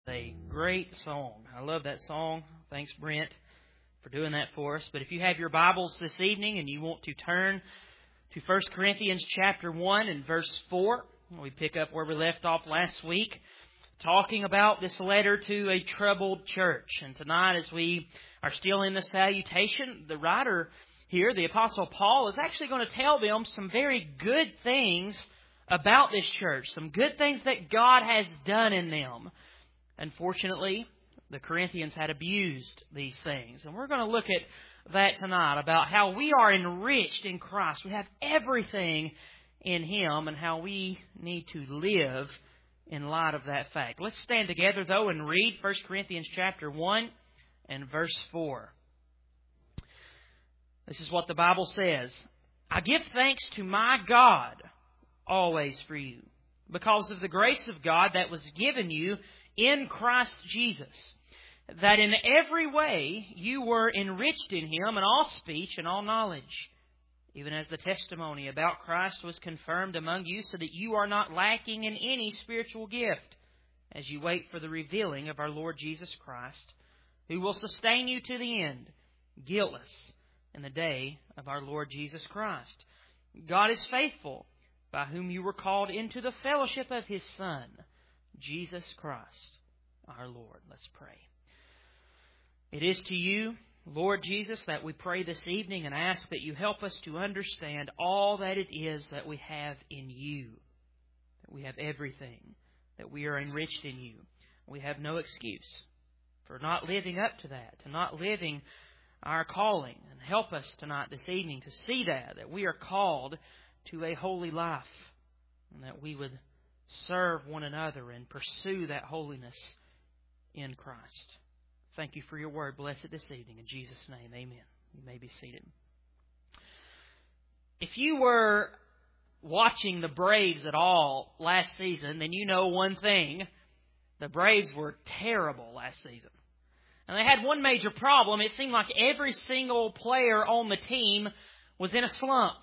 A great song. I love that song. Thanks, Brent, for doing that for us. But if you have your Bibles this evening and you want to turn to 1 Corinthians chapter 1 and verse 4, we pick up where we left off last week, talking about this letter to a troubled church. And tonight, as we are still in the salutation, the writer here, the Apostle Paul, is actually going to tell them some very good things about this church, some good things that God has done in them. Unfortunately, the Corinthians had abused these things. And we're going to look at that tonight, about how we are enriched in Christ. We have everything in Him, and how we need to live in light of that fact. Let's stand together, though, and read 1 Corinthians chapter 1 and verse 4. This is what the Bible says. I give thanks to my God always for you, because of the grace of God that was given you in Christ Jesus, that in every way you were enriched in Him in all speech and all knowledge, even as the testimony about Christ was confirmed among you, so that you are not lacking in any spiritual gift, as you wait for the revealing of our Lord Jesus Christ, who will sustain you to the end, guiltless in the day of our Lord Jesus Christ. God is faithful, by whom you were called into the fellowship of His Son, Jesus Christ, our Lord. Let's pray. It is to you, Lord Jesus, that we pray this evening and ask that you help us to understand all that it is that we have in you, that we have everything, that we are enriched in you. We have no excuse for not living up to that, to not living our calling. And help us tonight, this evening, to see that we are called to a holy life, and that we would serve one another and pursue that holiness in Christ. Thank you for your word. Bless it this evening. In Jesus' name, amen. You may be seated. If you were watching the Braves at all last season, then you know one thing. The Braves were terrible last season. And they had one major problem. It seemed like every single player on the team was in a slump.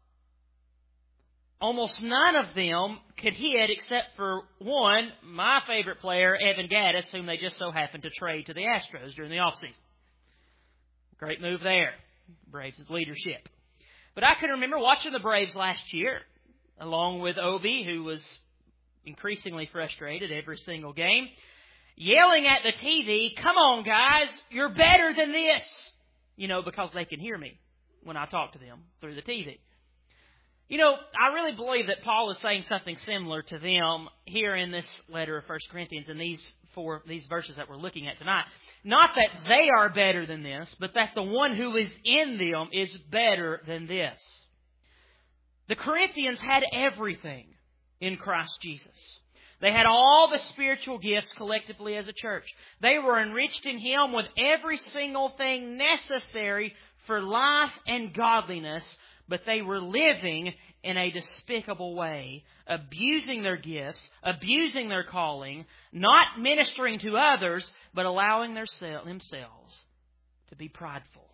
Almost none of them could hit except for one, my favorite player, Evan Gattis, whom they just so happened to trade to the Astros during the offseason. Great move there. Braves' leadership. But I can remember watching the Braves last year, along with Obi, who was increasingly frustrated every single game, yelling at the TV, "Come on, guys, you're better than this." You know, because they can hear me when I talk to them through the TV. You know, I really believe that Paul is saying something similar to them here in this letter of 1 Corinthians in these verses that we're looking at tonight. Not that they are better than this, but that the one who is in them is better than this. The Corinthians had everything in Christ Jesus. They had all the spiritual gifts collectively as a church. They were enriched in Him with every single thing necessary for life and godliness, but they were living in a despicable way, abusing their gifts, abusing their calling, not ministering to others, but allowing themselves to be prideful.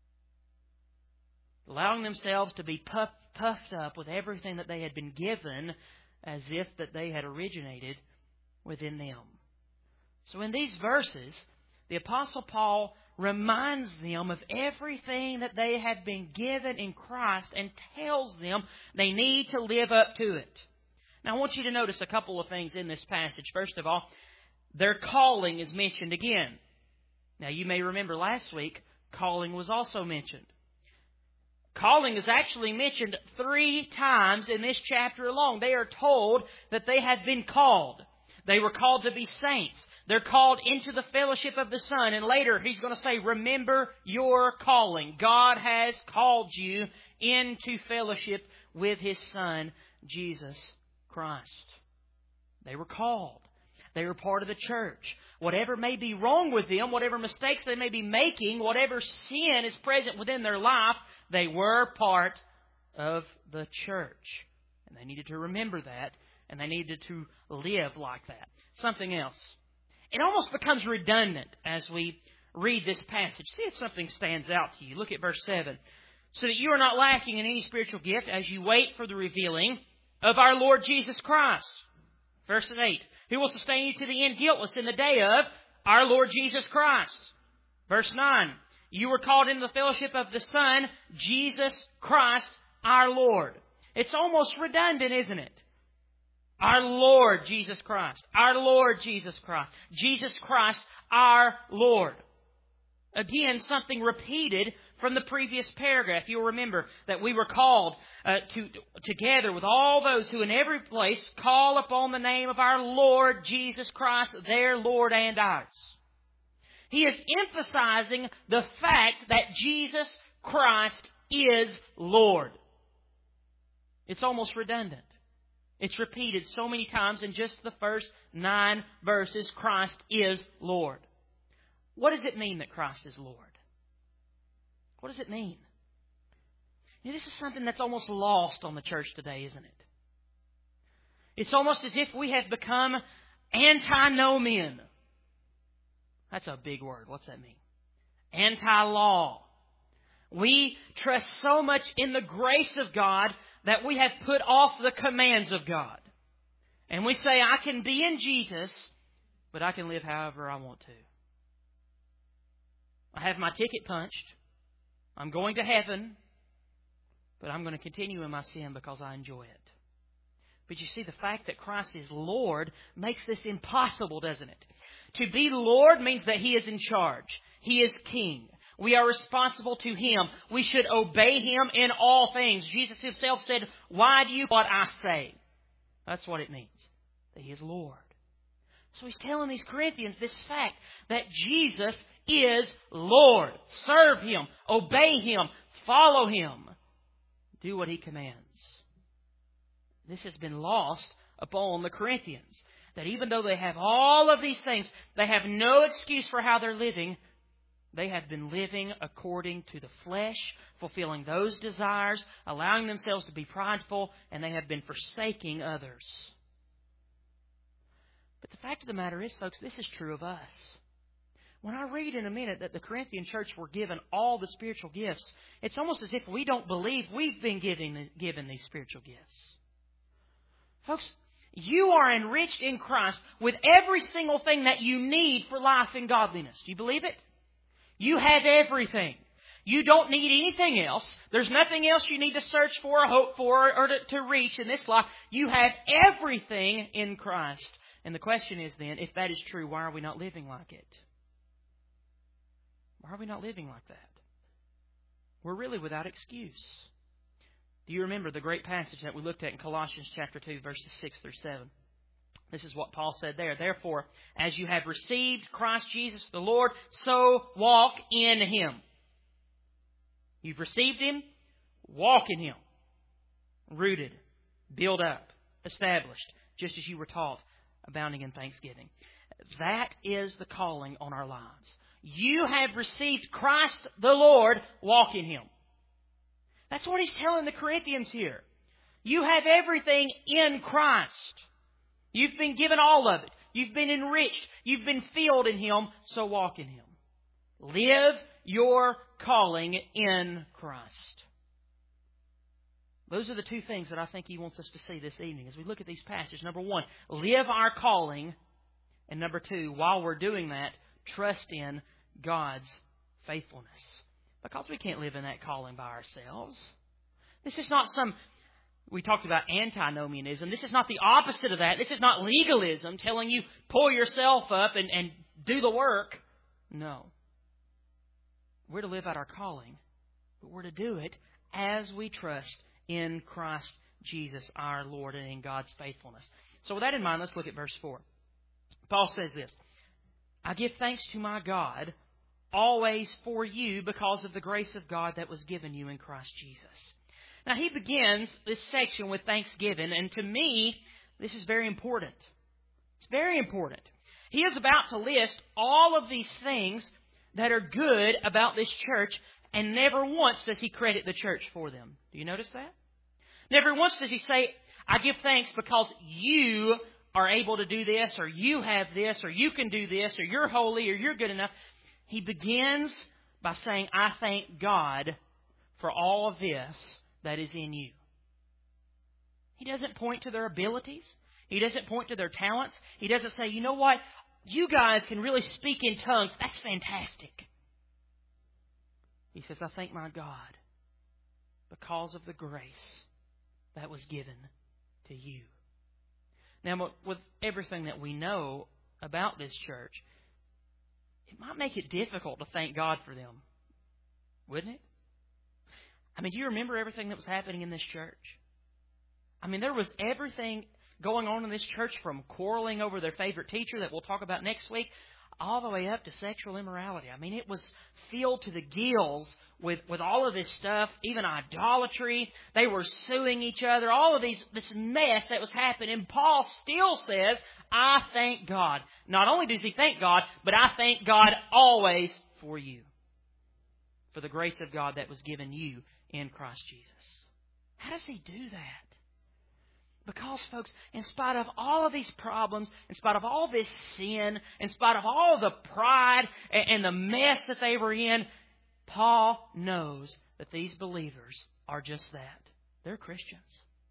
Allowing themselves to be puffed up with everything that they had been given, as if that they had originated within them. So in these verses, the Apostle Paul reminds them of everything that they have been given in Christ and tells them they need to live up to it. Now I want you to notice a couple of things in this passage. First of all, their calling is mentioned again. Now you may remember last week, calling was also mentioned. Calling is actually mentioned 3 times in this chapter alone. They are told that they have been called. They were called to be saints. They're called into the fellowship of the Son. And later he's going to say, remember your calling. God has called you into fellowship with His Son, Jesus Christ. They were called. They were part of the church. Whatever may be wrong with them, whatever mistakes they may be making, whatever sin is present within their life, they were part of the church. And they needed to remember that, and they needed to live like that. Something else. It almost becomes redundant as we read this passage. See if something stands out to you. Look at verse 7. So that you are not lacking in any spiritual gift as you wait for the revealing of our Lord Jesus Christ. Verse 8. who will sustain you to the end guiltless in the day of our Lord Jesus Christ. Verse 9, you were called into the fellowship of the Son, Jesus Christ, our Lord. It's almost redundant, isn't it? Our Lord Jesus Christ. Our Lord Jesus Christ. Jesus Christ, our Lord. Again, something repeated from the previous paragraph. You'll remember that we were called together with all those who in every place call upon the name of our Lord Jesus Christ, their Lord and ours. He is emphasizing the fact that Jesus Christ is Lord. It's almost redundant. It's repeated so many times in just the first 9 verses. Christ is Lord. What does it mean that Christ is Lord? What does it mean? You know, this is something that's almost lost on the church today, isn't it? It's almost as if we have become antinomian. That's a big word. What's that mean? Anti-law. We trust so much in the grace of God that we have put off the commands of God. And we say, I can be in Jesus, but I can live however I want to. I have my ticket punched. I'm going to heaven, but I'm going to continue in my sin because I enjoy it. But you see, the fact that Christ is Lord makes this impossible, doesn't it? To be Lord means that He is in charge. He is King. We are responsible to Him. We should obey Him in all things. Jesus Himself said, why do you what I say? That's what it means, that He is Lord. So He's telling these Corinthians this fact that Jesus is Lord. Serve Him. Obey Him. Follow Him. Do what He commands. This has been lost upon the Corinthians. That even though they have all of these things, they have no excuse for how they're living. They have been living according to the flesh, fulfilling those desires, allowing themselves to be prideful, and they have been forsaking others. But the fact of the matter is, folks, this is true of us. When I read in a minute that the Corinthian church were given all the spiritual gifts, it's almost as if we don't believe we've been given these spiritual gifts. Folks, you are enriched in Christ with every single thing that you need for life and godliness. Do you believe it? You have everything. You don't need anything else. There's nothing else you need to search for, or hope for, or to reach in this life. You have everything in Christ. And the question is then, if that is true, why are we not living like it? Why are we not living like that? We're really without excuse. Do you remember the great passage that we looked at in Colossians chapter 2, verses 6 through 7? This is what Paul said there. Therefore, as you have received Christ Jesus the Lord, so walk in Him. You've received Him, walk in Him. Rooted, built up, established, just as you were taught, abounding in thanksgiving. That is the calling on our lives. You have received Christ the Lord, walk in Him. That's what he's telling the Corinthians here. You have everything in Christ. You've been given all of it. You've been enriched. You've been filled in Him, so walk in Him. Live your calling in Christ. Those are the two things that I think He wants us to see this evening as we look at these passages. Number one, live our calling. And number two, while we're doing that, trust in God's faithfulness. Because we can't live in that calling by ourselves. This is not we talked about antinomianism. This is not the opposite of that. This is not legalism telling you pull yourself up and do the work. No. We're to live out our calling, but we're to do it as we trust in Christ Jesus our Lord and in God's faithfulness. So with that in mind, let's look at verse 4. Paul says this, I give thanks to my God always for you because of the grace of God that was given you in Christ Jesus. Now he begins this section with thanksgiving, and to me, this is very important. It's very important. He is about to list all of these things that are good about this church, and never once does he credit the church for them. Do you notice that? Never once does he say, I give thanks because you are able to do this, or you have this, or you can do this, or you're holy, or you're good enough. He begins by saying, I thank God for all of this that is in you. He doesn't point to their abilities. He doesn't point to their talents. He doesn't say, you know what? You guys can really speak in tongues. That's fantastic. He says, I thank my God because of the grace that was given to you. Now, with everything that we know about this church, it might make it difficult to thank God for them, wouldn't it? I mean, do you remember everything that was happening in this church? I mean, there was everything going on in this church, from quarreling over their favorite teacher that we'll talk about next week, all the way up to sexual immorality. I mean, it was filled to the gills with all of this stuff, even idolatry. They were suing each other, all of this mess that was happening. Paul still says, I thank God. Not only does he thank God, but I thank God always for you, for the grace of God that was given you in Christ Jesus. How does he do that? Because, folks, in spite of all of these problems, in spite of all this sin, in spite of all the pride and the mess that they were in, Paul knows that these believers are just that. They're Christians.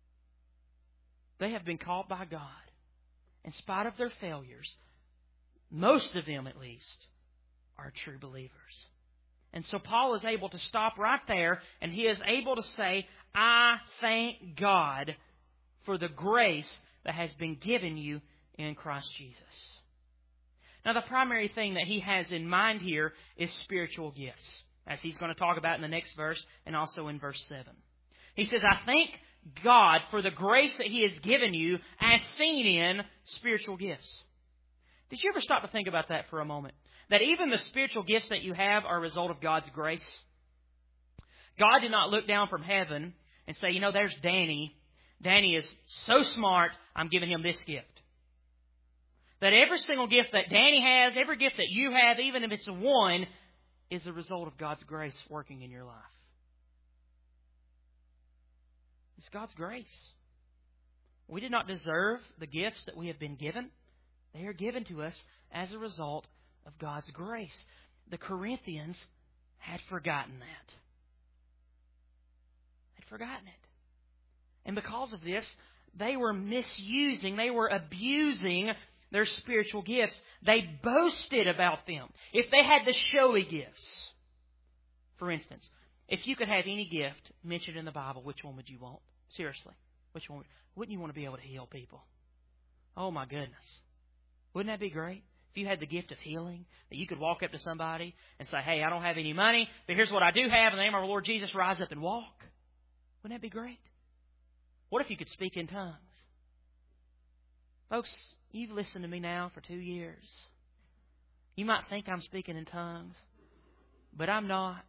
They have been called by God. In spite of their failures, most of them at least are true believers. And so Paul is able to stop right there, and he is able to say, I thank God for the grace that has been given you in Christ Jesus. Now, the primary thing that he has in mind here is spiritual gifts, as he's going to talk about in the next verse and also in verse 7. He says, I thank God for the grace that he has given you as seen in spiritual gifts. Did you ever stop to think about that for a moment? That even the spiritual gifts that you have are a result of God's grace? God did not look down from heaven and say, you know, there's Danny. Danny is so smart, I'm giving him this gift. That every single gift that Danny has, every gift that you have, even if it's one, is a result of God's grace working in your life. It's God's grace. We did not deserve the gifts that we have been given. They are given to us as a result of God's grace. The Corinthians had forgotten that. Had forgotten it. And because of this, they were misusing, they were abusing their spiritual gifts. They boasted about them. If they had the showy gifts, for instance, if you could have any gift mentioned in the Bible, which one would you want? Seriously, which one? Wouldn't you want to be able to heal people? Oh my goodness. Wouldn't that be great? If you had the gift of healing, that you could walk up to somebody and say, hey, I don't have any money, but here's what I do have. In the name of our Lord Jesus, rise up and walk. Wouldn't that be great? What if you could speak in tongues? Folks, you've listened to me now for 2 years. You might think I'm speaking in tongues, but I'm not.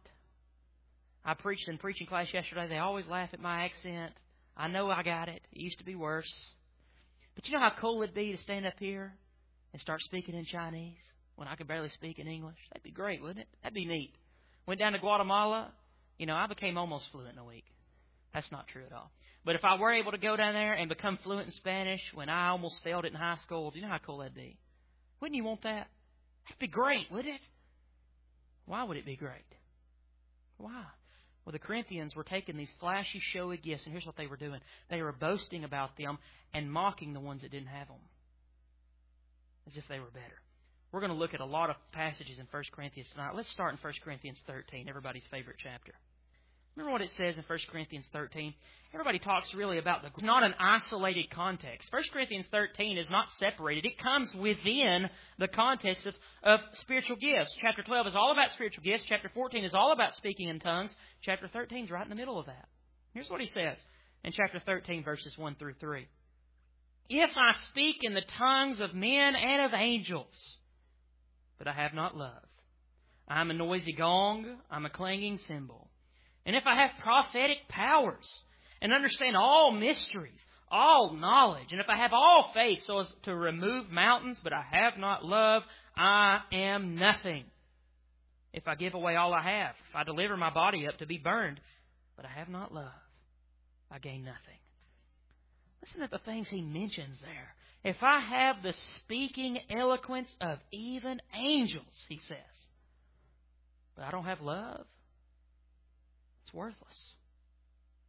I preached in preaching class yesterday. They always laugh at my accent. I know I got it. It used to be worse. But you know how cool it'd be to stand up here and start speaking in Chinese when I could barely speak in English? That'd be great, wouldn't it? That'd be neat. Went down to Guatemala. You know, I became almost fluent in a week. That's not true at all. But if I were able to go down there and become fluent in Spanish when I almost failed it in high school, do you know how cool that'd be? Wouldn't you want that? That'd be great, wouldn't it? Why would it be great? Why? Well, the Corinthians were taking these flashy, showy gifts, and here's what they were doing. They were boasting about them and mocking the ones that didn't have them, as if they were better. We're going to look at a lot of passages in 1 Corinthians tonight. Let's start in 1 Corinthians 13, everybody's favorite chapter. Remember what it says in 1 Corinthians 13? Everybody talks really about it's not an isolated context. 1 Corinthians 13 is not separated. It comes within the context of spiritual gifts. Chapter 12 is all about spiritual gifts. Chapter 14 is all about speaking in tongues. Chapter 13 is right in the middle of that. Here's what he says in chapter 13, verses 1 through 3. If I speak in the tongues of men and of angels, but I have not love, I am a noisy gong, I'm a clanging cymbal. And if I have prophetic powers and understand all mysteries, all knowledge, and if I have all faith so as to remove mountains, but I have not love, I am nothing. If I give away all I have, if I deliver my body up to be burned, but I have not love, I gain nothing. Listen to the things he mentions there. If I have the speaking eloquence of even angels, he says, but I don't have love, it's worthless.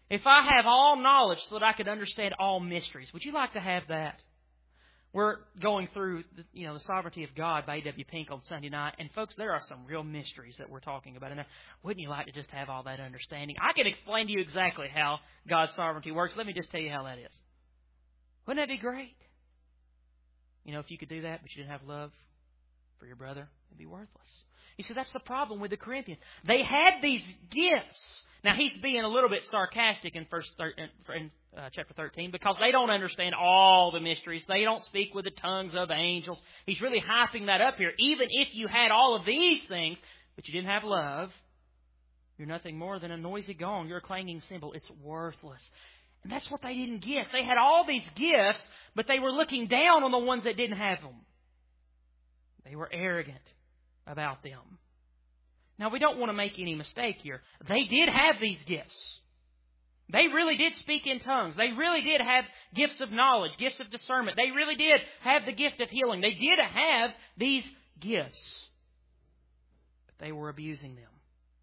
If I have all knowledge so that I could understand all mysteries, would you like to have that? We're going through, the sovereignty of God by A.W. Pink on Sunday night. And folks, there are some real mysteries that we're talking about in there. Wouldn't you like to just have all that understanding? I can explain to you exactly how God's sovereignty works. Let me just tell you how that is. Wouldn't that be great? If you could do that, but you didn't have love for your brother, it'd be worthless. You see, that's the problem with the Corinthians. They had these gifts. Now, he's being a little bit sarcastic in chapter 13 because they don't understand all the mysteries. They don't speak with the tongues of angels. He's really hyping that up here. Even if you had all of these things, but you didn't have love, you're nothing more than a noisy gong. You're a clanging cymbal. It's worthless. And that's what they didn't get. They had all these gifts, but they were looking down on the ones that didn't have them. They were arrogant about them. Now, we don't want to make any mistake here. They did have these gifts. They really did speak in tongues. They really did have gifts of knowledge, gifts of discernment. They really did have the gift of healing. They did have these gifts. But they were abusing them.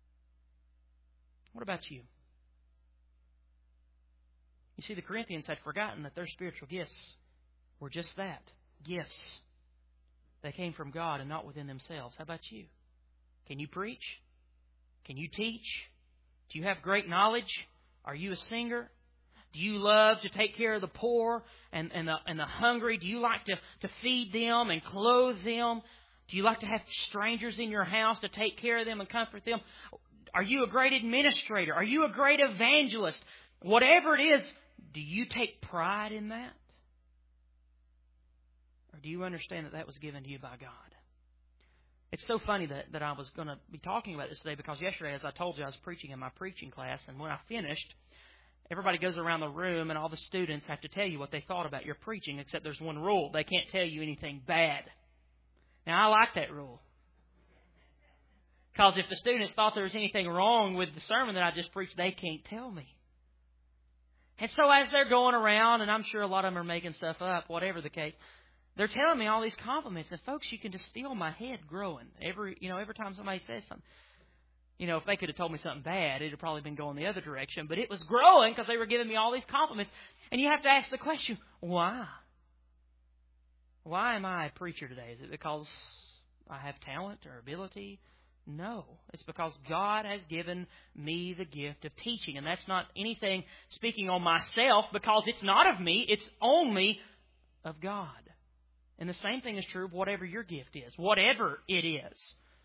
What about you? You see, the Corinthians had forgotten that their spiritual gifts were just that, gifts. They came from God and not within themselves. How about you? Can you preach? Can you teach? Do you have great knowledge? Are you a singer? Do you love to take care of the poor and the hungry? Do you like to feed them and clothe them? Do you like to have strangers in your house to take care of them and comfort them? Are you a great administrator? Are you a great evangelist? Whatever it is, do you take pride in that? Or do you understand that was given to you by God? It's so funny that I was going to be talking about this today because yesterday, as I told you, I was preaching in my preaching class. And when I finished, everybody goes around the room and all the students have to tell you what they thought about your preaching, except there's one rule. They can't tell you anything bad. Now, I like that rule. Because if the students thought there was anything wrong with the sermon that I just preached, they can't tell me. And so as they're going around, and I'm sure a lot of them are making stuff up, whatever the case, they're telling me all these compliments. And folks, you can just feel my head growing every time somebody says something. If they could have told me something bad, it would have probably been going the other direction. But it was growing because they were giving me all these compliments. And you have to ask the question, why? Why am I a preacher today? Is it because I have talent or ability? No. It's because God has given me the gift of teaching. And that's not anything speaking on myself because it's not of me. It's only of God. And the same thing is true of whatever your gift is. Whatever it is.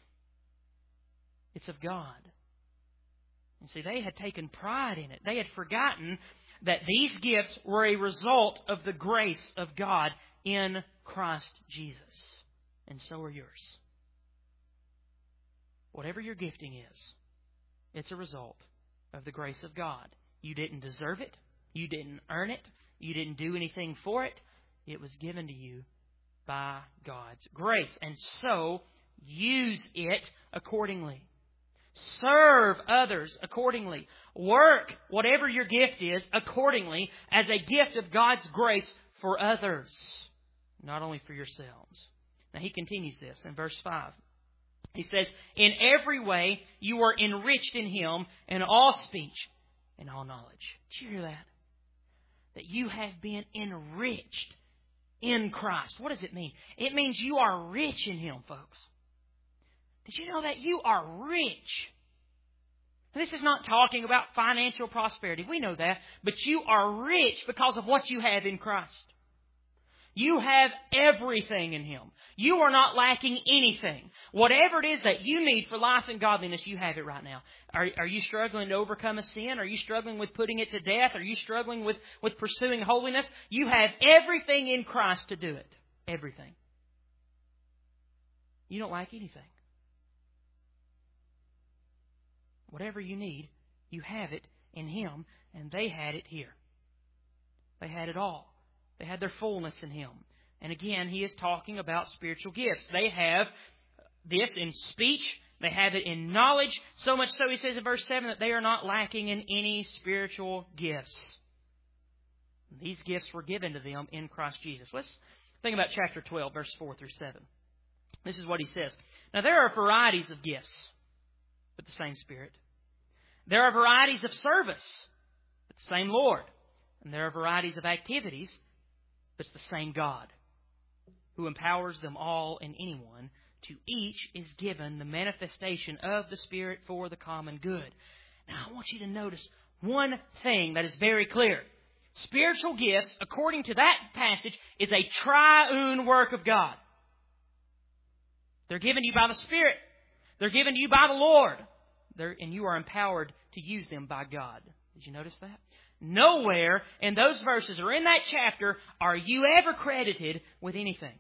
It's of God. And see, they had taken pride in it. They had forgotten that these gifts were a result of the grace of God in Christ Jesus. And so are yours. Whatever your gifting is, it's a result of the grace of God. You didn't deserve it. You didn't earn it. You didn't do anything for it. It was given to you by God's grace. And so, use it accordingly. Serve others accordingly. Work whatever your gift is accordingly as a gift of God's grace for others, not only for yourselves. Now he continues this in verse 5. He says, in every way you are enriched in Him in all speech and all knowledge. Did you hear that? That you have been enriched in Christ. What does it mean? It means you are rich in Him, folks. Did you know that? You are rich. This is not talking about financial prosperity. We know that. But you are rich because of what you have in Christ. You have everything in Him. You are not lacking anything. Whatever it is that you need for life and godliness, you have it right now. Are you struggling to overcome a sin? Are you struggling with putting it to death? Are you struggling with pursuing holiness? You have everything in Christ to do it. Everything. You don't lack anything. Whatever you need, you have it in Him, and they had it here. They had it all. They had their fullness in Him. And again, he is talking about spiritual gifts. They have this in speech. They have it in knowledge. So much so, he says in verse 7, that they are not lacking in any spiritual gifts. These gifts were given to them in Christ Jesus. Let's think about chapter 12, verse 4 through 7. This is what he says. Now, there are varieties of gifts, but the same Spirit. There are varieties of service, It's the same Lord. And there are varieties of activities, but it's the same God who empowers them all and anyone. To each is given the manifestation of the Spirit for the common good. Now, I want you to notice one thing that is very clear. Spiritual gifts, according to that passage, is a triune work of God. They're given to you by the Spirit. They're given to you by the Lord. And you are empowered to use them by God. Did you notice that? Nowhere in those verses or in that chapter are you ever credited with anything.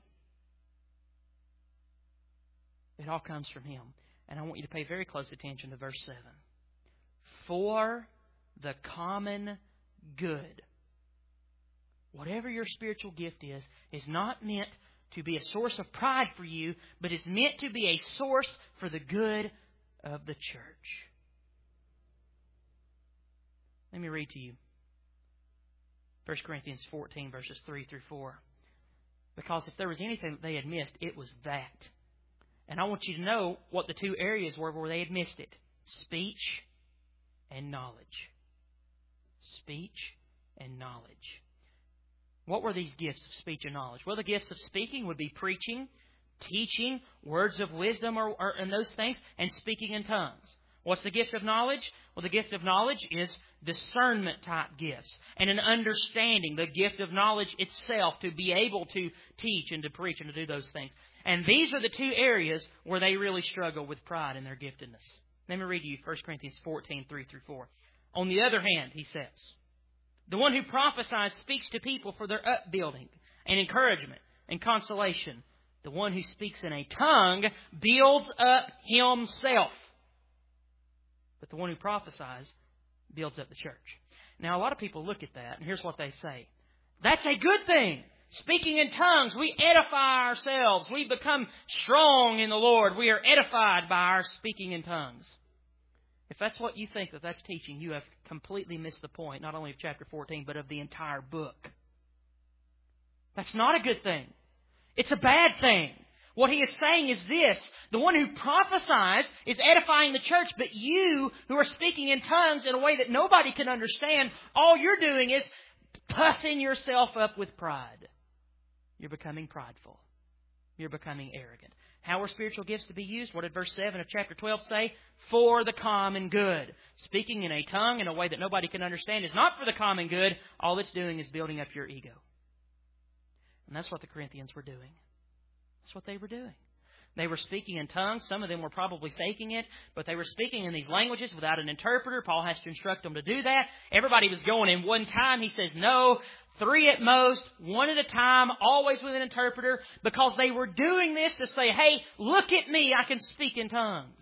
It all comes from Him. And I want you to pay very close attention to verse 7. For the common good. Whatever your spiritual gift is not meant to be a source of pride for you, but is meant to be a source for the good of the church. Let me read to you 1 Corinthians 14, verses 3 through 4. Because if there was anything that they had missed, it was that. And I want you to know what the two areas were where they had missed it. Speech and knowledge. Speech and knowledge. What were these gifts of speech and knowledge? Well, the gifts of speaking would be preaching, teaching, words of wisdom, and those things, and speaking in tongues. What's the gift of knowledge? Well, the gift of knowledge is discernment type gifts and an understanding, the gift of knowledge itself, to be able to teach and to preach and to do those things. And these are the two areas where they really struggle with pride in their giftedness. Let me read to you 1 Corinthians 14, 3 through 4. On the other hand, he says, the one who prophesies speaks to people for their upbuilding and encouragement and consolation. The one who speaks in a tongue builds up himself. But the one who prophesies builds up the church. Now, a lot of people look at that, and here's what they say. That's a good thing. Speaking in tongues, we edify ourselves. We become strong in the Lord. We are edified by our speaking in tongues. If that's what you think that that's teaching, you have completely missed the point, not only of chapter 14, but of the entire book. That's not a good thing. It's a bad thing. What he is saying is this: the one who prophesies is edifying the church, but you who are speaking in tongues in a way that nobody can understand, all you're doing is puffing yourself up with pride. You're becoming prideful. You're becoming arrogant. How are spiritual gifts to be used? What did verse 7 of chapter 12 say? For the common good. Speaking in a tongue in a way that nobody can understand is not for the common good. All it's doing is building up your ego. And that's what the Corinthians were doing. That's what they were doing. They were speaking in tongues. Some of them were probably faking it, but they were speaking in these languages without an interpreter. Paul has to instruct them to do that. Everybody was going in one time. He says, no, 3 at most, 1 at a time, always with an interpreter, because they were doing this to say, hey, look at me, I can speak in tongues.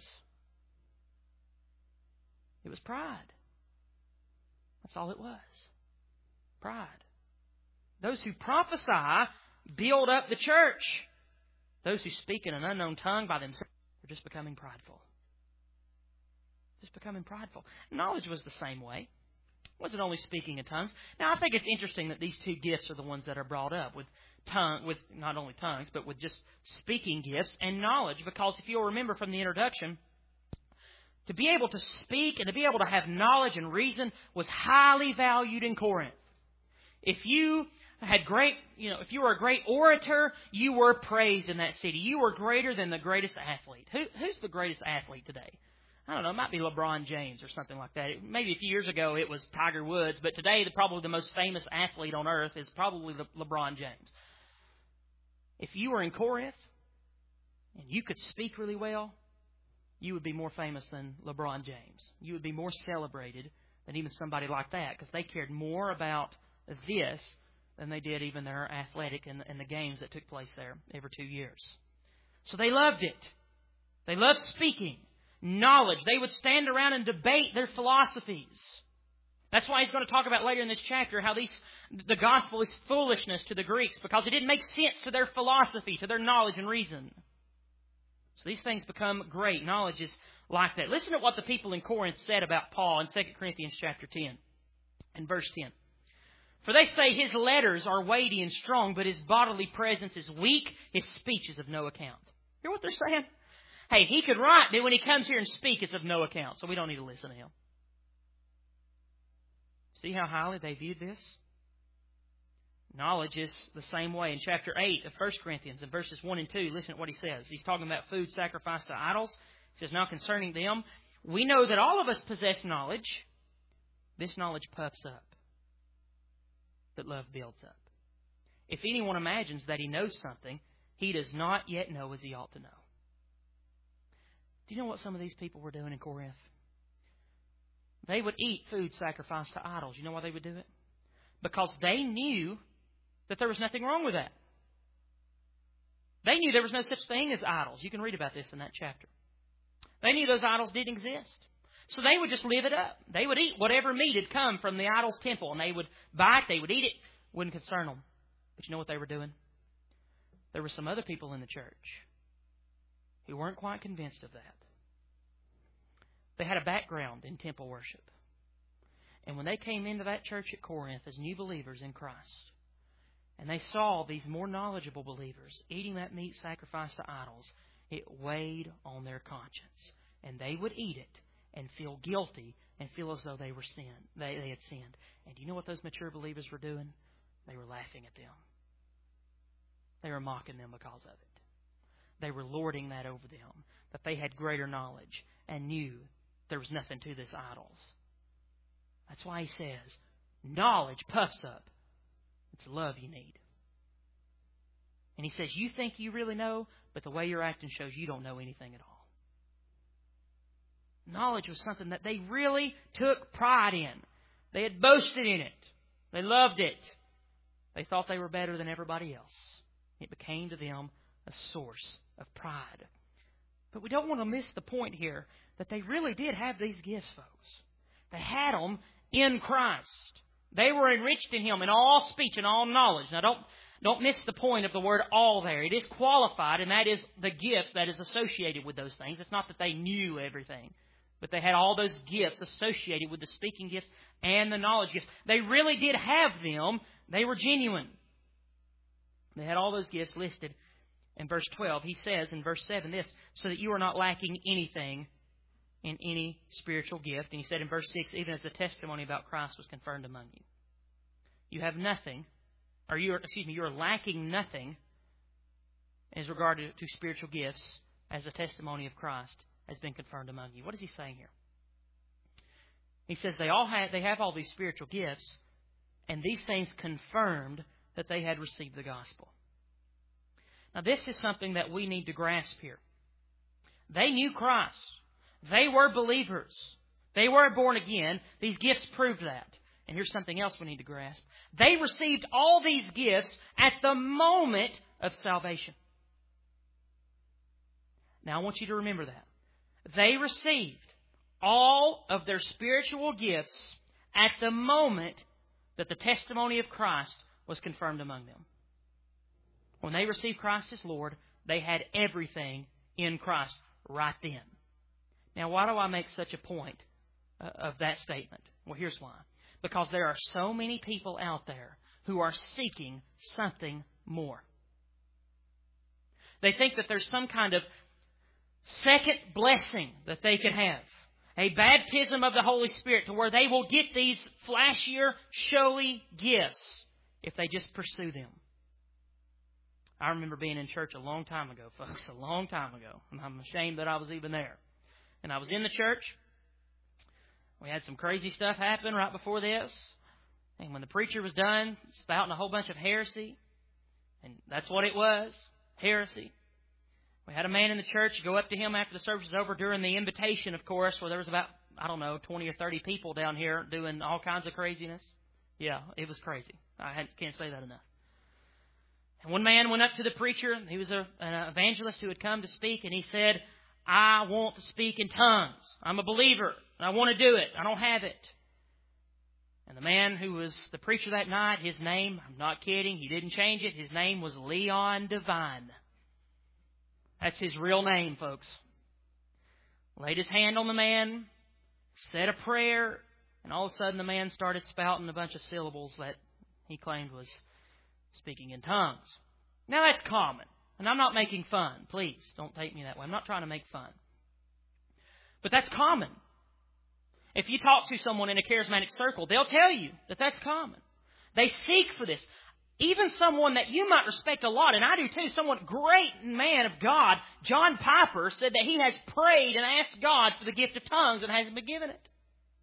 It was pride. That's all it was. Pride. Those who prophesy build up the church. Those who speak in an unknown tongue by themselves are just becoming prideful. Just becoming prideful. Knowledge was the same way. It wasn't only speaking in tongues. Now, I think it's interesting that these two gifts are the ones that are brought up with not only tongues, but with just speaking gifts and knowledge. Because if you'll remember from the introduction, to be able to speak and to be able to have knowledge and reason was highly valued in Corinth. If you if you were a great orator, you were praised in that city. You were greater than the greatest athlete. Who's the greatest athlete today? I don't know. It might be LeBron James or something like that. Maybe a few years ago it was Tiger Woods, but today probably the most famous athlete on earth is probably LeBron James. If you were in Corinth and you could speak really well, you would be more famous than LeBron James. You would be more celebrated than even somebody like that, because they cared more about this than they did even their athletic and the games that took place there every 2 years. So they loved it. They loved speaking. Knowledge. They would stand around and debate their philosophies. That's why he's going to talk about later in this chapter how the gospel is foolishness to the Greeks, because it didn't make sense to their philosophy, to their knowledge and reason. So these things become great. Knowledge is like that. Listen to what the people in Corinth said about Paul in 2 Corinthians chapter 10 and verse 10. For they say his letters are weighty and strong, but his bodily presence is weak. His speech is of no account. Hear what they're saying? Hey, he could write, but when he comes here and speak, it's of no account. So we don't need to listen to him. See how highly they viewed this? Knowledge is the same way. In chapter 8 of 1 Corinthians, in verses 1 and 2, listen to what he says. He's talking about food sacrificed to idols. He says, now concerning them, we know that all of us possess knowledge. This knowledge puffs up, but love builds up. If anyone imagines that he knows something, he does not yet know as he ought to know. Do you know what some of these people were doing in Corinth? They would eat food sacrificed to idols. You know why they would do it? Because they knew that there was nothing wrong with that. They knew there was no such thing as idols. You can read about this in that chapter. They knew those idols didn't exist. So they would just live it up. They would eat whatever meat had come from the idol's temple, and they would buy it, they would eat it. Wouldn't concern them. But you know what they were doing? There were some other people in the church who weren't quite convinced of that. They had a background in temple worship. And when they came into that church at Corinth as new believers in Christ, and they saw these more knowledgeable believers eating that meat sacrificed to idols, it weighed on their conscience. And they would eat it and feel guilty and feel as though they had sinned. And do you know what those mature believers were doing? They were laughing at them. They were mocking them because of it. They were lording that over them, that they had greater knowledge and knew there was nothing to this idols. That's why he says, knowledge puffs up. It's love you need. And he says, you think you really know, but the way you're acting shows you don't know anything at all. Knowledge was something that they really took pride in. They had boasted in it. They loved it. They thought they were better than everybody else. It became to them a source of pride. But we don't want to miss the point here that they really did have these gifts, folks. They had them in Christ. They were enriched in Him in all speech and all knowledge. Now, don't miss the point of the word all there. It is qualified, and that is the gifts that is associated with those things. It's not that they knew everything, but they had all those gifts associated with the speaking gifts and the knowledge gifts. They really did have them. They were genuine. They had all those gifts listed in verse 12. He says in verse 7 this, so that you are not lacking anything in any spiritual gift. And he said in verse 6, even as the testimony about Christ was confirmed among you. You have nothing, or you are lacking nothing as regard to spiritual gifts as the testimony of Christ has been confirmed among you. What is he saying here? He says they have all these spiritual gifts, and these things confirmed that they had received the gospel. Now this is something that we need to grasp here. They knew Christ. They were believers. They were born again. These gifts proved that. And here's something else we need to grasp. They received all these gifts at the moment of salvation. Now I want you to remember that. They received all of their spiritual gifts at the moment that the testimony of Christ was confirmed among them. When they received Christ as Lord, they had everything in Christ right then. Now, why do I make such a point of that statement? Well, here's why. Because there are so many people out there who are seeking something more. They think that there's some kind of second blessing that they could have. A baptism of the Holy Spirit to where they will get these flashier, showy gifts if they just pursue them. I remember being in church a long time ago, folks, a long time ago. And I'm ashamed that I was even there. And I was in the church. We had some crazy stuff happen right before this. And when the preacher was done spouting a whole bunch of heresy, and that's what it was, heresy. We had a man in the church go up to him after the service was over during the invitation, of course, where there was about, 20 or 30 people down here doing all kinds of craziness. Yeah, it was crazy. I can't say that enough. And one man went up to the preacher. He was an evangelist who had come to speak, and he said, I want to speak in tongues. I'm a believer, and I want to do it. I don't have it. And the man who was the preacher that night, his name, I'm not kidding, he didn't change it. His name was Leon Devine. That's his real name, folks. Laid his hand on the man, said a prayer, and all of a sudden the man started spouting a bunch of syllables that he claimed was speaking in tongues. Now that's common. And I'm not making fun. Please, don't take me that way. I'm not trying to make fun. But that's common. If you talk to someone in a charismatic circle, they'll tell you that that's common. They seek for this. Even someone that you might respect a lot, and I do too, someone great man of God, John Piper, said that he has prayed and asked God for the gift of tongues and hasn't been given it.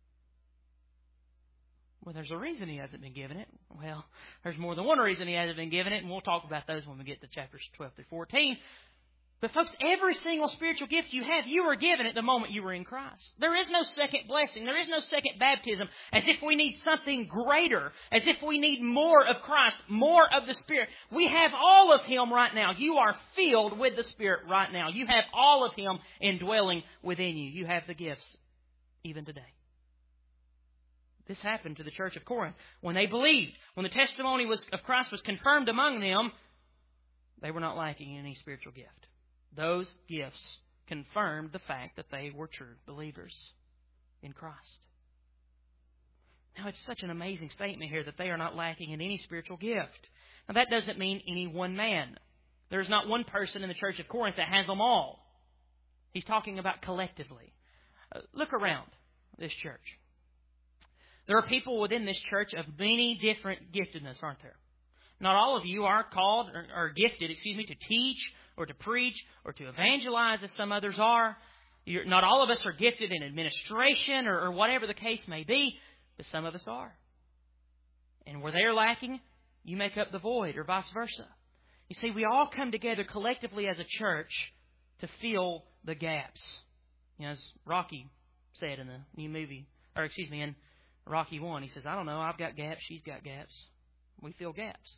Well, there's a reason he hasn't been given it. Well, there's more than one reason he hasn't been given it, and we'll talk about those when we get to chapters 12 through 14. But folks, every single spiritual gift you have, you were given at the moment you were in Christ. There is no second blessing. There is no second baptism, as if we need something greater, as if we need more of Christ, more of the Spirit. We have all of Him right now. You are filled with the Spirit right now. You have all of Him indwelling within you. You have the gifts even today. This happened to the church of Corinth. When they believed, when the testimony of Christ was confirmed among them, they were not lacking in any spiritual gift. Those gifts confirmed the fact that they were true believers in Christ. Now, it's such an amazing statement here that they are not lacking in any spiritual gift. Now, that doesn't mean any one man. There is not one person in the church of Corinth that has them all. He's talking about collectively. Look around this church. There are people within this church of many different giftedness, aren't there? Not all of you are called or gifted, to teach or to preach or to evangelize as some others are. Not all of us are gifted in administration or whatever the case may be, but some of us are. And where they're lacking, you make up the void, or vice versa. You see, we all come together collectively as a church to fill the gaps. As Rocky said in the new movie, in Rocky 1, he says, I don't know, I've got gaps, she's got gaps. We fill gaps.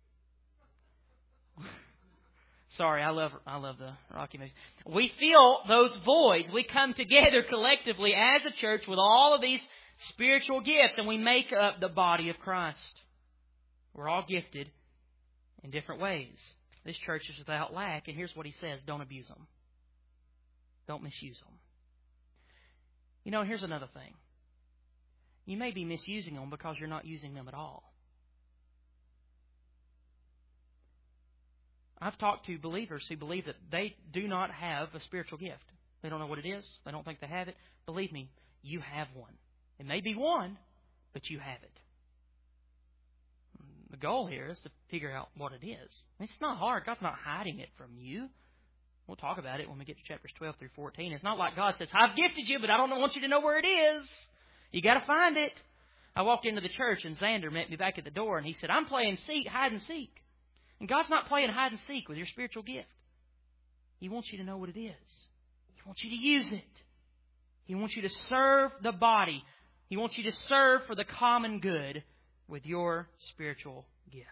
Sorry, I love the Rocky movies. We fill those voids. We come together collectively as a church with all of these spiritual gifts, and we make up the body of Christ. We're all gifted in different ways. This church is without lack, and here's what he says: don't abuse them. Don't misuse them. Here's another thing. You may be misusing them because you're not using them at all. I've talked to believers who believe that they do not have a spiritual gift. They don't know what it is. They don't think they have it. Believe me, you have one. It may be one, but you have it. The goal here is to figure out what it is. It's not hard. God's not hiding it from you. We'll talk about it when we get to chapters 12 through 14. It's not like God says, I've gifted you, but I don't want you to know where it is. You got to find it. I walked into the church and Xander met me back at the door and he said, I'm playing hide and seek. And God's not playing hide and seek with your spiritual gift. He wants you to know what it is. He wants you to use it. He wants you to serve the body. He wants you to serve for the common good with your spiritual gift.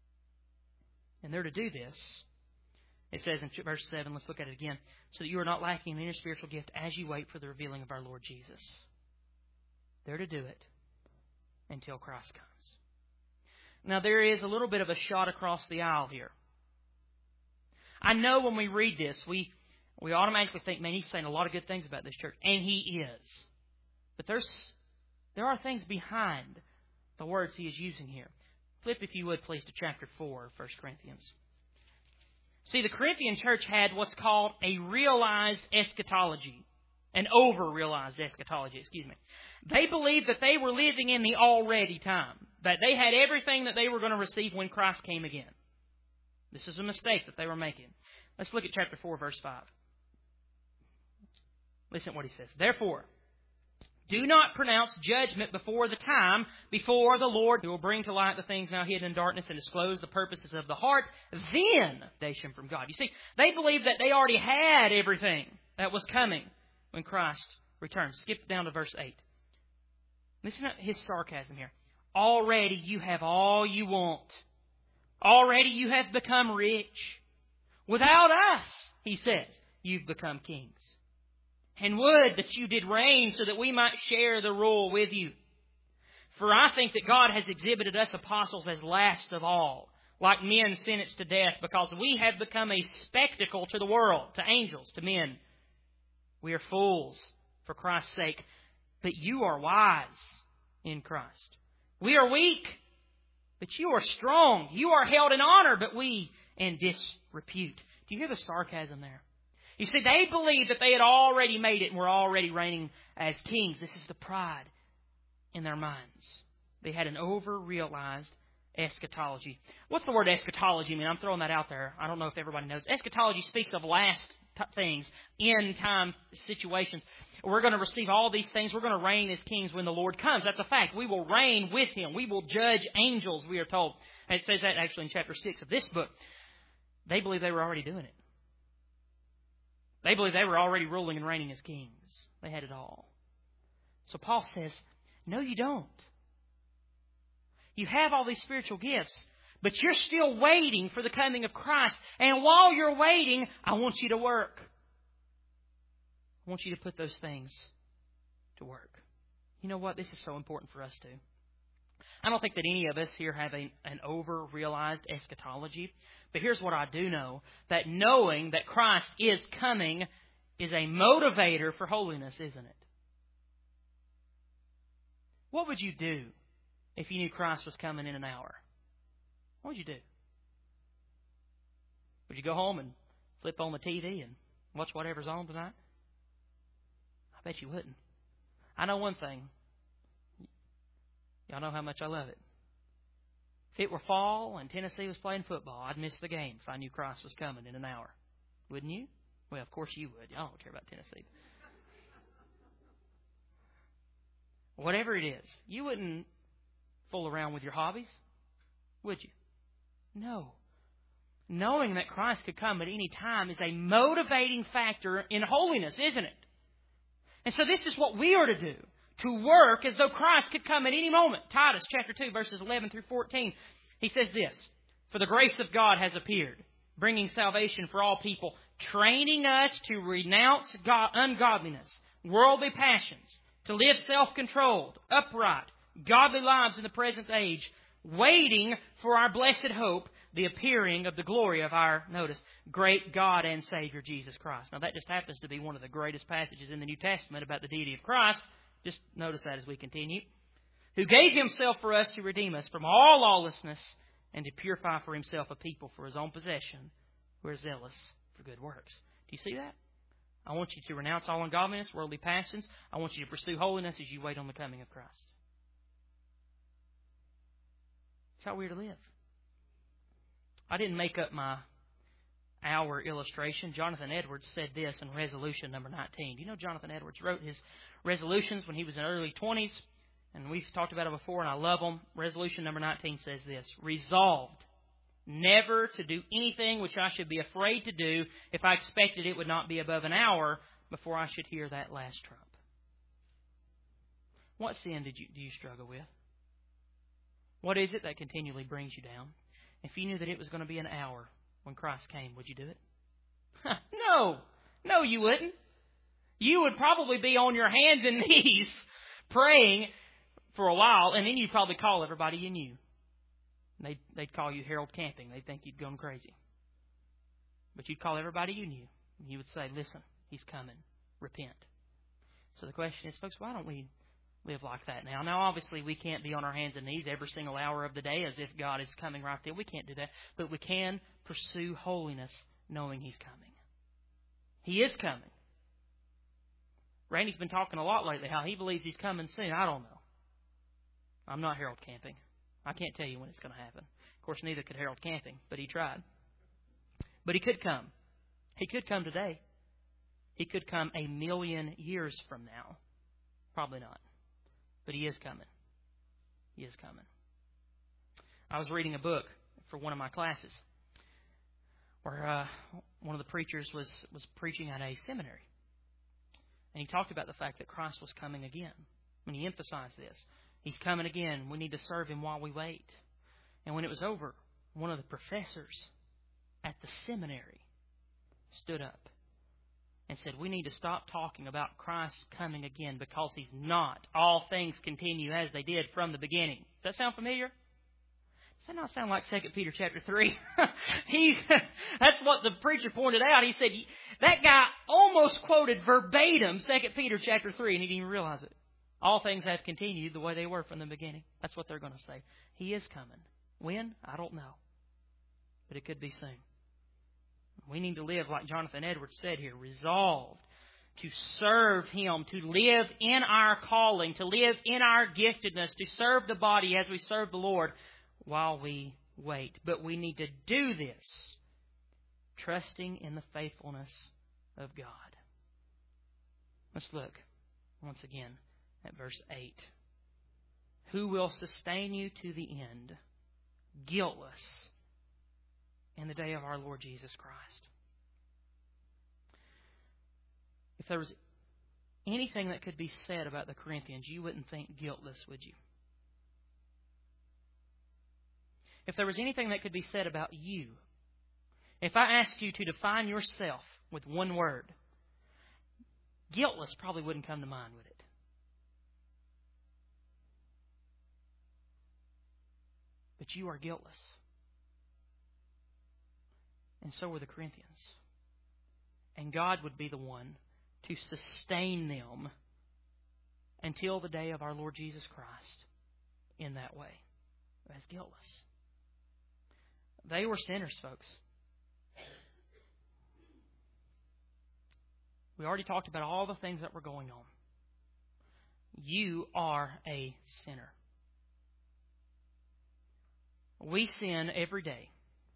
And they're to do this. It says in verse 7, let's look at it again, so that you are not lacking in any spiritual gift as you wait for the revealing of our Lord Jesus. They're to do it until Christ comes. Now, there is a little bit of a shot across the aisle here. I know when we read this, we automatically think, man, he's saying a lot of good things about this church. And he is. But there are things behind the words he is using here. Flip, if you would, please, to chapter 4 of 1 Corinthians. See, the Corinthian church had what's called a realized eschatology. An over-realized eschatology, They believed that they were living in the already time. That they had everything that they were going to receive when Christ came again. This is a mistake that they were making. Let's look at chapter 4, verse 5. Listen to what he says. Therefore, do not pronounce judgment before the time, before the Lord who will bring to light the things now hidden in darkness and disclose the purposes of the heart. Then they shall from God. You see, they believed that they already had everything that was coming when Christ returns. Skip down to verse 8. Listen to his sarcasm here. Already you have all you want. Already you have become rich. Without us, he says, you've become kings. And would that you did reign so that we might share the rule with you. For I think that God has exhibited us apostles as last of all, like men sentenced to death, because we have become a spectacle to the world, to angels, to men. We are fools for Christ's sake, but you are wise in Christ. We are weak, but you are strong. You are held in honor, but we in disrepute. Do you hear the sarcasm there? You see, they believed that they had already made it and were already reigning as kings. This is the pride in their minds. They had an over-realized eschatology. What's the word eschatology mean? I'm throwing that out there. I don't know if everybody knows. Eschatology speaks of last things, end-time situations. We're going to receive all these things. We're going to reign as kings when the Lord comes. That's a fact. We will reign with Him. We will judge angels, we are told. And it says that actually in chapter 6 of this book. They believe they were already doing it. They believe they were already ruling and reigning as kings. They had it all. So Paul says, no, you don't. You have all these spiritual gifts, but you're still waiting for the coming of Christ. And while you're waiting, I want you to work. I want you to put those things to work. You know what? This is so important for us too. I don't think that any of us here have an over-realized eschatology. But here's what I do know. That knowing that Christ is coming is a motivator for holiness, isn't it? What would you do if you knew Christ was coming in an hour? What would you do? Would you go home and flip on the TV and watch whatever's on tonight? I bet you wouldn't. I know one thing. Y'all know how much I love it. If it were fall and Tennessee was playing football, I'd miss the game if I knew Christ was coming in an hour. Wouldn't you? Well, of course you would. Y'all don't care about Tennessee. Whatever it is, you wouldn't fool around with your hobbies, would you? No. Knowing that Christ could come at any time is a motivating factor in holiness, isn't it? And so this is what we are to do. To work as though Christ could come at any moment. Titus chapter 2, verses 11 through 14. He says this, for the grace of God has appeared, bringing salvation for all people, training us to renounce ungodliness, worldly passions, to live self-controlled, upright, godly lives in the present age, waiting for our blessed hope, the appearing of the glory of our, notice, great God and Savior Jesus Christ. Now that just happens to be one of the greatest passages in the New Testament about the deity of Christ. Just notice that as we continue. Who gave Himself for us to redeem us from all lawlessness and to purify for Himself a people for His own possession who are zealous for good works. Do you see that? I want you to renounce all ungodliness, worldly passions. I want you to pursue holiness as you wait on the coming of Christ. That's how we're to live. I didn't make up my hour illustration. Jonathan Edwards said this in resolution number 19. Do you know Jonathan Edwards wrote his resolutions when he was in early 20s? And we've talked about it before, and I love them. Resolution number 19 says this: resolved never to do anything which I should be afraid to do if I expected it would not be above an hour before I should hear that last trump. What sin do you struggle with? What is it that continually brings you down? If you knew that it was going to be an hour when Christ came, would you do it? No. No, you wouldn't. You would probably be on your hands and knees praying for a while, and then you'd probably call everybody you knew. They'd call you Harold Camping. They'd think you'd gone crazy. But you'd call everybody you knew, and you would say, listen, He's coming. Repent. So the question is, folks, why don't we live like that now? Now, obviously, we can't be on our hands and knees every single hour of the day as if God is coming right there. We can't do that. But we can pursue holiness knowing He's coming. He is coming. Randy's been talking a lot lately how he believes He's coming soon. I don't know. I'm not Harold Camping. I can't tell you when it's going to happen. Of course, neither could Harold Camping, but he tried. But He could come. He could come today. He could come 1,000,000 years from now. Probably not. But He is coming. He is coming. I was reading a book for one of my classes where one of the preachers was preaching at a seminary. And he talked about the fact that Christ was coming again. And he emphasized this. He's coming again. We need to serve Him while we wait. And when it was over, one of the professors at the seminary stood up and said, we need to stop talking about Christ coming again because He's not. All things continue as they did from the beginning. Does that sound familiar? Does that not sound like 2 Peter chapter 3? That's what the preacher pointed out. He said, that guy almost quoted verbatim 2 Peter chapter 3, and he didn't even realize it. All things have continued the way they were from the beginning. That's what they're going to say. He is coming. When? I don't know. But it could be soon. We need to live, like Jonathan Edwards said here, resolved to serve Him, to live in our calling, to live in our giftedness, to serve the body as we serve the Lord while we wait. But we need to do this trusting in the faithfulness of God. Let's look once again at verse 8. Who will sustain you to the end, guiltless, in the day of our Lord Jesus Christ. If there was anything that could be said about the Corinthians, you wouldn't think guiltless, would you? If there was anything that could be said about you, if I asked you to define yourself with one word, guiltless probably wouldn't come to mind, would it? But you are guiltless. And so were the Corinthians. And God would be the one to sustain them until the day of our Lord Jesus Christ in that way, as guiltless. They were sinners, folks. We already talked about all the things that were going on. You are a sinner. We sin every day,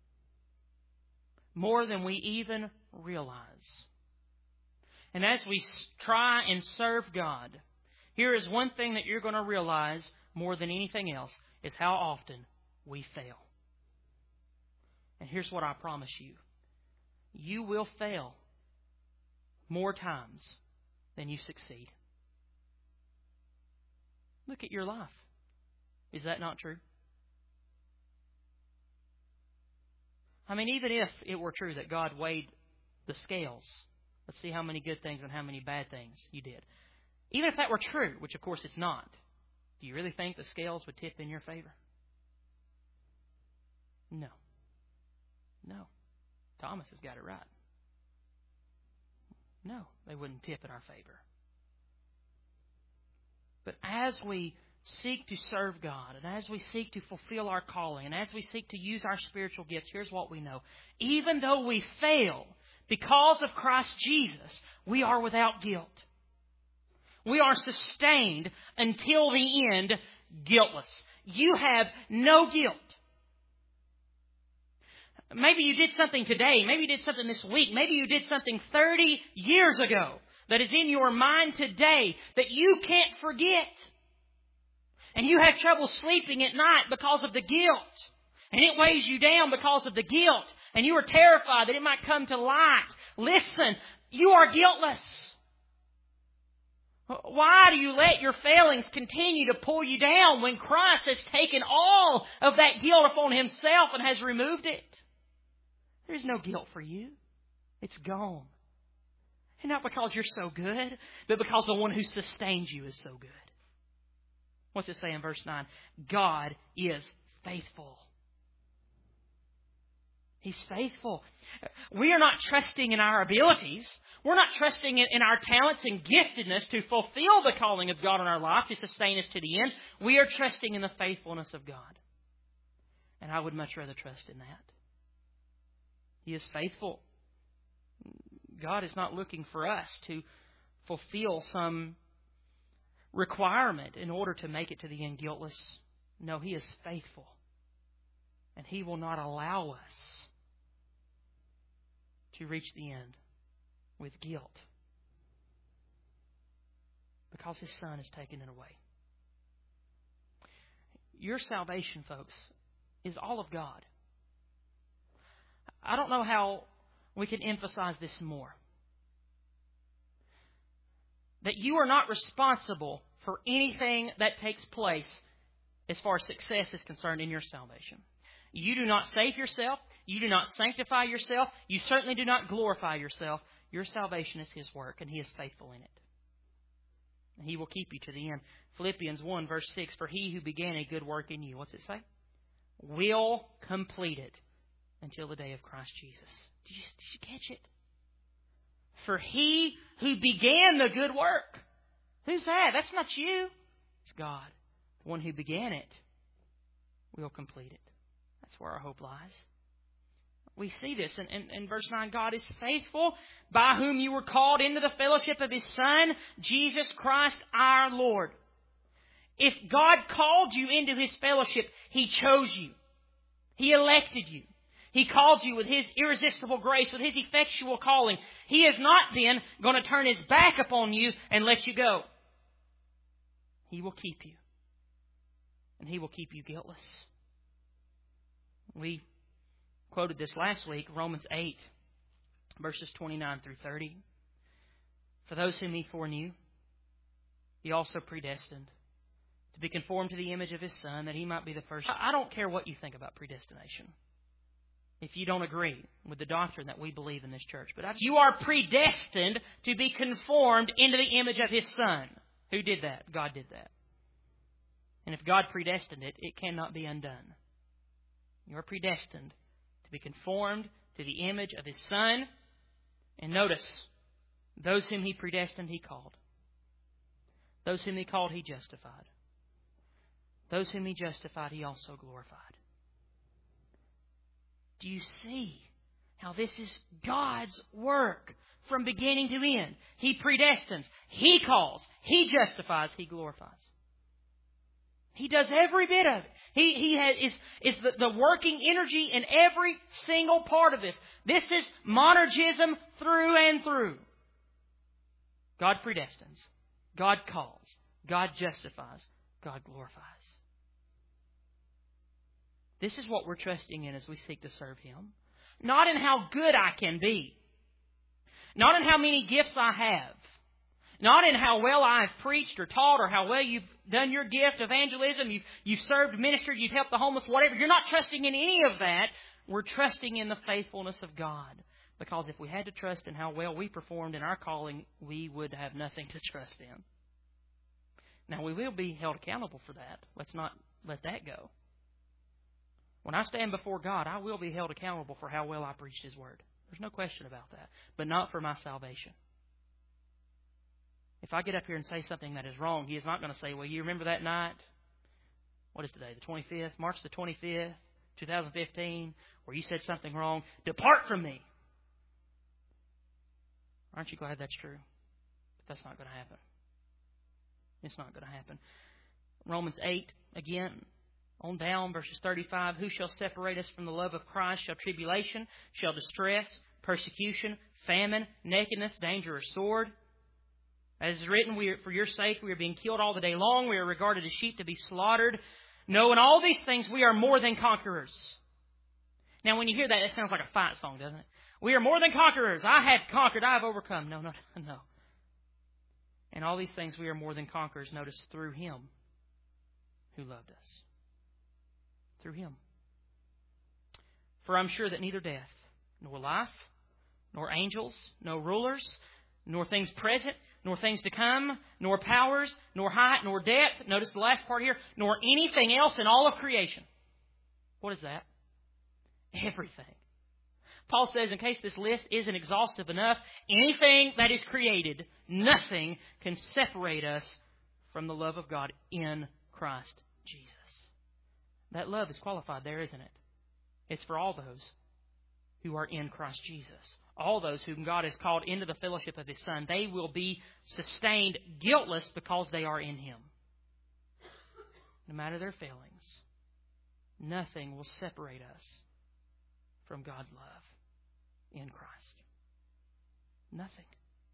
more than we even realize. And as we try and serve God, here is one thing that you're going to realize more than anything else, is how often we fail. And here's what I promise you. You will fail more times than you succeed. Look at your life. Is that not true? I mean, even if it were true that God weighed the scales, let's see how many good things and how many bad things you did. Even if that were true, which of course it's not, do you really think the scales would tip in your favor? No. No. Thomas has got it right. No, they wouldn't tip in our favor. But as we seek to serve God, and as we seek to fulfill our calling, and as we seek to use our spiritual gifts, here's what we know. Even though we fail, because of Christ Jesus, we are without guilt. We are sustained until the end, guiltless. You have no guilt. Maybe you did something today. Maybe you did something this week. Maybe you did something 30 years ago that is in your mind today that you can't forget. And you have trouble sleeping at night because of the guilt. And it weighs you down because of the guilt. And you are terrified that it might come to light. Listen, you are guiltless. Why do you let your failings continue to pull you down when Christ has taken all of that guilt upon Himself and has removed it? There's no guilt for you. It's gone. And not because you're so good, but because the one who sustains you is so good. What's it say in verse 9? God is faithful. He's faithful. We are not trusting in our abilities. We're not trusting in our talents and giftedness to fulfill the calling of God in our life, to sustain us to the end. We are trusting in the faithfulness of God. And I would much rather trust in that. He is faithful. God is not looking for us to fulfill some requirement in order to make it to the end guiltless. No, He is faithful. And He will not allow us to reach the end with guilt, because His Son has taken it away. Your salvation, folks, is all of God. I don't know how we can emphasize this more. That you are not responsible for anything that takes place as far as success is concerned in your salvation. You do not save yourself. You do not sanctify yourself. You certainly do not glorify yourself. Your salvation is His work, and He is faithful in it. And He will keep you to the end. Philippians 1 verse 6, for He who began a good work in you, what's it say? Will complete it until the day of Christ Jesus. Did you catch it? For He who began the good work. Who's that? That's not you. It's God. The one who began it will complete it. That's where our hope lies. We see this in verse 9. God is faithful, by whom you were called into the fellowship of His Son, Jesus Christ our Lord. If God called you into His fellowship, He chose you. He elected you. He called you with His irresistible grace, with His effectual calling. He is not then going to turn His back upon you and let you go. He will keep you. And He will keep you guiltless. We quoted this last week, Romans 8, verses 29 through 30. For those whom He foreknew, He also predestined to be conformed to the image of His Son, that He might be the first. I don't care what you think about predestination, if you don't agree with the doctrine that we believe in this church. But you are predestined to be conformed into the image of His Son. Who did that? God did that. And if God predestined it, it cannot be undone. You are predestined to be conformed to the image of His Son. And notice, those whom He predestined, He called. Those whom He called, He justified. Those whom He justified, He also glorified. Do you see how this is God's work from beginning to end? He predestines, He calls, He justifies, He glorifies. He does every bit of it. He is the working energy in every single part of this. This is monergism through and through. God predestines. God calls. God justifies. God glorifies. This is what we're trusting in as we seek to serve Him. Not in how good I can be. Not in how many gifts I have. Not in how well I've preached or taught or how well you've done your gift, evangelism, you've served, ministered, you've helped the homeless, whatever. You're not trusting in any of that. We're trusting in the faithfulness of God. Because if we had to trust in how well we performed in our calling, we would have nothing to trust in. Now, we will be held accountable for that. Let's not let that go. When I stand before God, I will be held accountable for how well I preached His Word. There's no question about that. But not for my salvation. If I get up here and say something that is wrong, He is not going to say, well, you remember that night? What is today? The 25th? March the 25th, 2015, where you said something wrong. Depart from me. Aren't you glad that's true? But that's not going to happen. It's not going to happen. Romans 8, again, on down, verses 35. Who shall separate us from the love of Christ? Shall tribulation, shall distress, persecution, famine, nakedness, danger, or sword? As is written, for your sake we are being killed all the day long. We are regarded as sheep to be slaughtered. No, in all these things we are more than conquerors. Now, when you hear that, it sounds like a fight song, doesn't it? We are more than conquerors. I have conquered. I have overcome. No. In all these things we are more than conquerors. Notice, through Him who loved us. Through Him. For I'm sure that neither death, nor life, nor angels, nor rulers, nor things present, nor things to come, nor powers, nor height, nor depth. Notice the last part here. Nor anything else in all of creation. What is that? Everything. Paul says, in case this list isn't exhaustive enough, anything that is created, nothing can separate us from the love of God in Christ Jesus. That love is qualified there, isn't it? It's for all those who are in Christ Jesus. All those whom God has called into the fellowship of His Son, they will be sustained guiltless because they are in Him. No matter their failings, nothing will separate us from God's love in Christ. Nothing.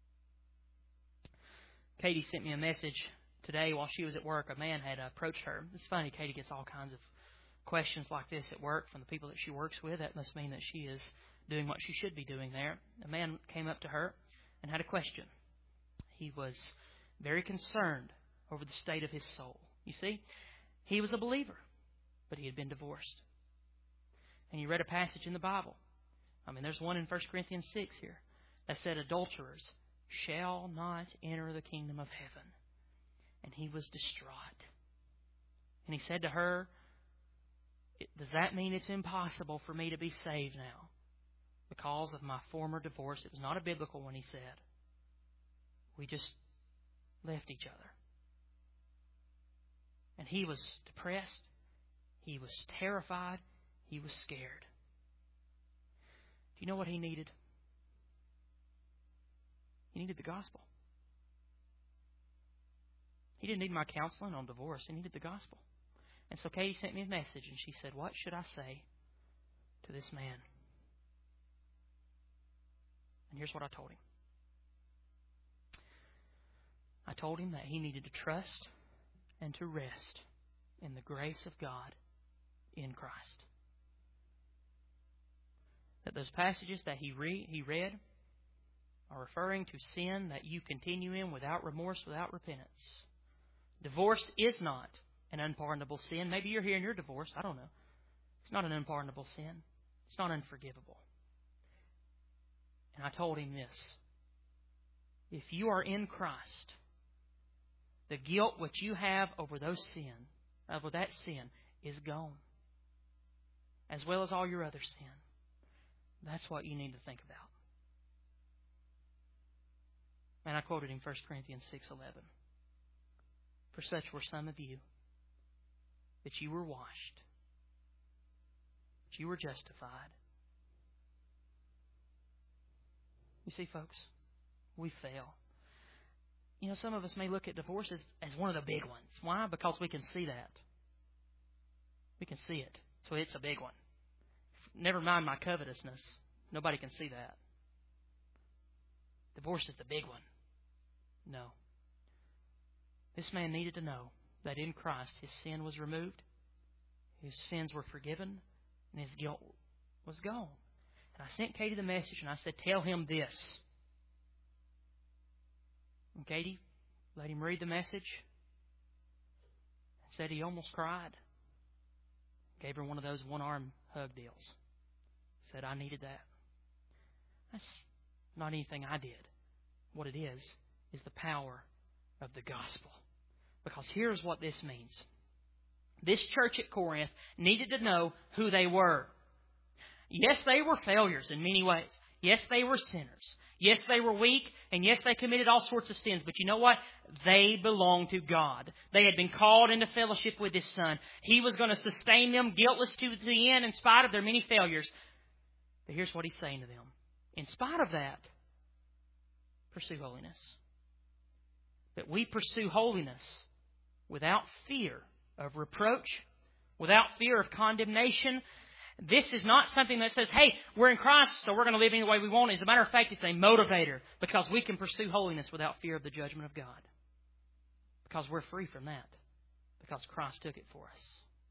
Katie sent me a message today while she was at work. A man had approached her. It's funny, Katie gets all kinds of questions like this at work from the people that she works with. That must mean that she is doing what she should be doing there. A man came up to her and had a question. He was very concerned over the state of his soul. You see, he was a believer, but he had been divorced. And he read a passage in the Bible. There's one in 1 Corinthians 6 here that said, adulterers shall not enter the kingdom of heaven. And he was distraught. And he said to her, does that mean it's impossible for me to be saved now because of my former divorce? It was not a biblical one, he said. We just left each other. And he was depressed. He was terrified. He was scared. you know what he needed? He needed the gospel. He didn't need my counseling on divorce. He needed the gospel. And so Katie sent me a message, and she said, what should I say to this man? And here's what I told him. I told him that he needed to trust and to rest in the grace of God in Christ. That those passages that he read are referring to sin that you continue in without remorse, without repentance. Divorce is not an unpardonable sin. Maybe you're here and you're divorced. I don't know. It's not an unpardonable sin. It's not unforgivable. And I told him this. If you are in Christ, the guilt which you have over that sin is gone. As well as all your other sin. That's what you need to think about. And I quoted him 1 Corinthians 6:11. For such were some of you, that you were washed, that you were justified. You see, folks, we fail. You know, some of us may look at divorce as one of the big ones. Why? Because we can see that. We can see it. So it's a big one. Never mind my covetousness. Nobody can see that. Divorce is the big one. No. This man needed to know that in Christ his sin was removed, his sins were forgiven, and his guilt was gone. And I sent Katie the message and I said, tell him this. And Katie let him read the message. Said he almost cried. Gave her one of those one-arm hug deals. Said, I needed that. That's not anything I did. What it is the power of the gospel. Because here's what this means. This church at Corinth needed to know who they were. Yes, they were failures in many ways. Yes, they were sinners. Yes, they were weak. And yes, they committed all sorts of sins. But you know what? They belonged to God. They had been called into fellowship with His Son. He was going to sustain them guiltless to the end in spite of their many failures. But here's what He's saying to them. In spite of that, pursue holiness. That we pursue holiness without fear of reproach, without fear of condemnation. This is not something that says, hey, we're in Christ, so we're going to live any way we want. As a matter of fact, it's a motivator because we can pursue holiness without fear of the judgment of God. Because we're free from that. Because Christ took it for us.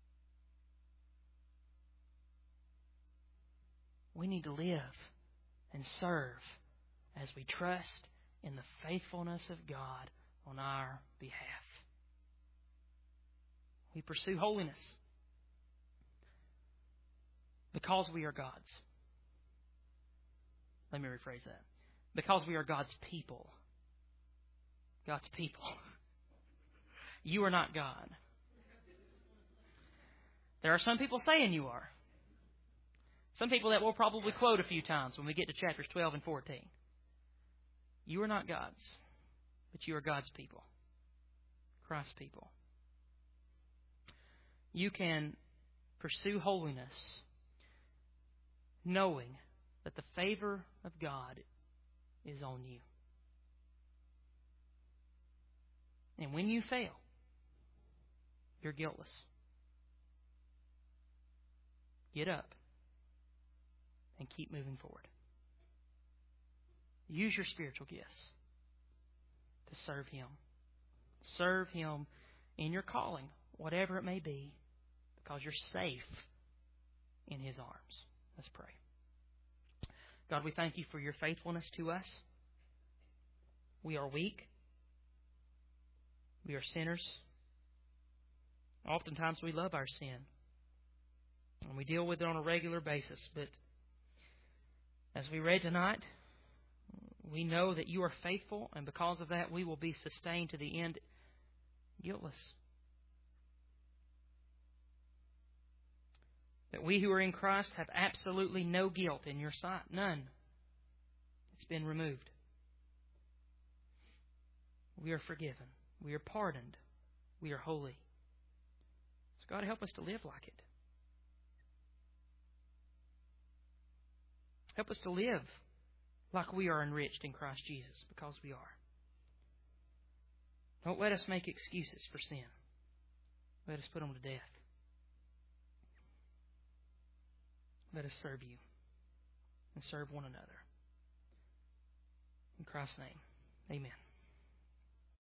We need to live and serve as we trust in the faithfulness of God on our behalf. We pursue holiness because we are God's. Let me rephrase that. Because we are God's people. God's people. You are not God. There are some people saying you are. Some people that we'll probably quote a few times when we get to chapters 12 and 14. You are not God's, but you are God's people. Christ's people. You can pursue holiness knowing that the favor of God is on you. And when you fail, you're guiltless. Get up and keep moving forward. Use your spiritual gifts to serve Him. Serve Him in your calling, whatever it may be, because you're safe in His arms. Let's pray. God, we thank You for Your faithfulness to us. We are weak. We are sinners. Oftentimes we love our sin. And we deal with it on a regular basis. But as we read tonight, we know that You are faithful, and because of that we will be sustained to the end guiltless. That we who are in Christ have absolutely no guilt in Your sight. None. It's been removed. We are forgiven. We are pardoned. We are holy. So God, help us to live like it. Help us to live like we are enriched in Christ Jesus, because we are. Don't let us make excuses for sin. Let us put them to death. Let us serve you and serve one another. In Christ's name, amen.